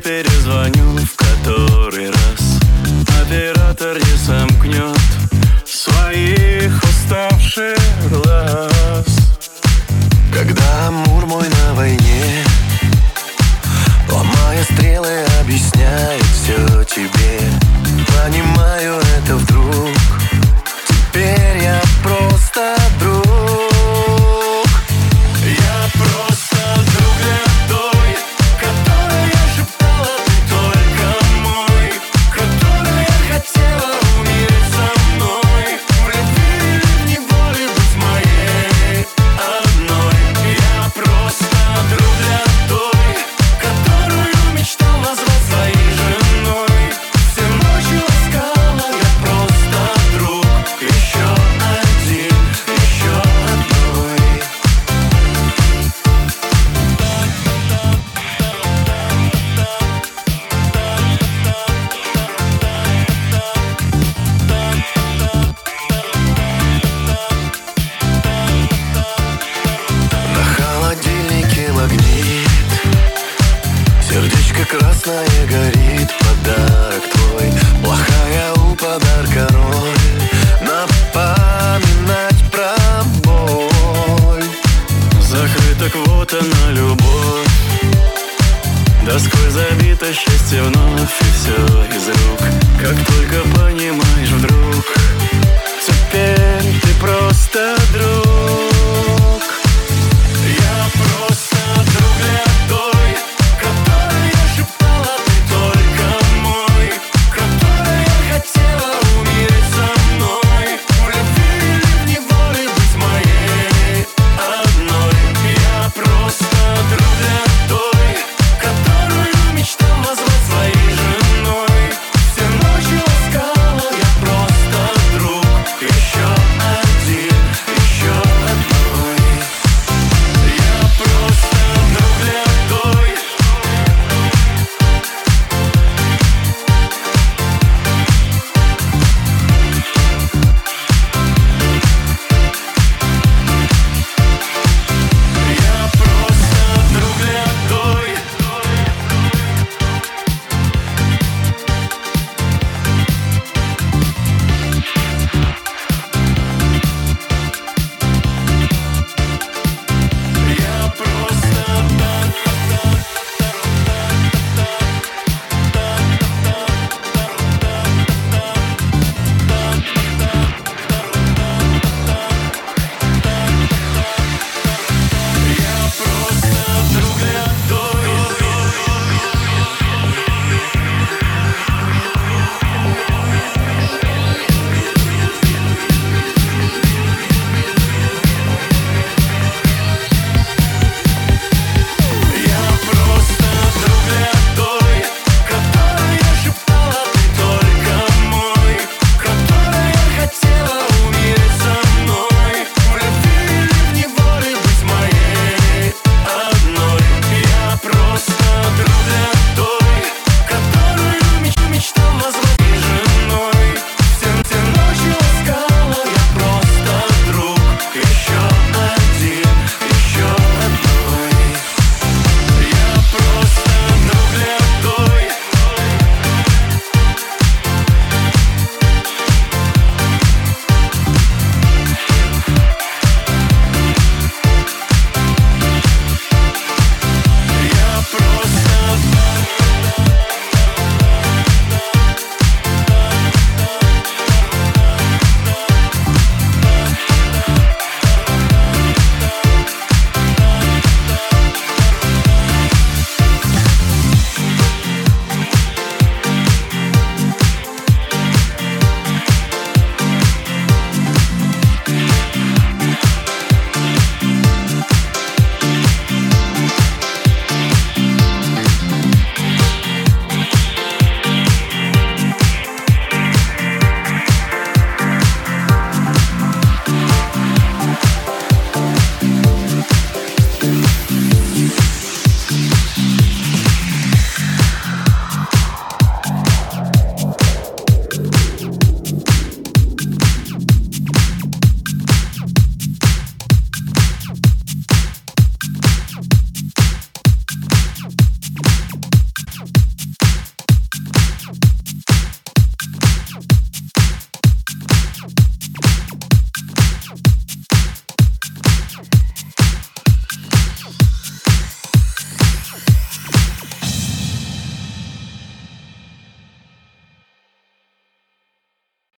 перезвоню в который раз. Оператор не сомкнет своих уставших глаз. Когда амур мой на войне, ломая стрелы, объясняет все тебе. Понимаю это вдруг, теперь я просто друг. Я просто друг для той, которая шептала: ты только мой, которая хотела умереть со мной, в любви или в неволе быть моей одной. Я просто друг для той, которую мечтал назвать своей женой. Все ночи ласкала, я просто друг, еще один, еще одной. На холодильнике магнит, сердечко красное горит. Подарок твой, плохая у подарка роль, напоминать про боль. Закрыта квота на любовь, доской забито счастье вновь, и все из рук. Как только понимаешь вдруг, теперь ты просто друг.